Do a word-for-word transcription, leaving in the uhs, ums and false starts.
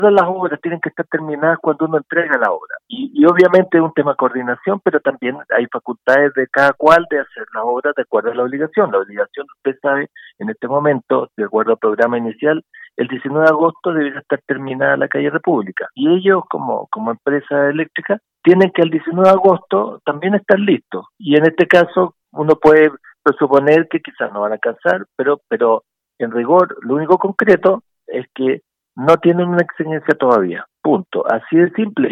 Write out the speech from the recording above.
Todas las obras tienen que estar terminadas cuando uno entrega la obra. Y, y obviamente es un tema de coordinación, pero también hay facultades de cada cual de hacer las obras de acuerdo a la obligación. La obligación, usted sabe, en este momento, de acuerdo al programa inicial, el diecinueve de agosto debería estar terminada la calle República. Y ellos, como, como empresa eléctrica, tienen que el diecinueve de agosto también estar listos. Y en este caso, uno puede presuponer que quizás no van a alcanzar, pero, pero en rigor, lo único concreto es que no tienen una exigencia todavía. Punto. Así de simple.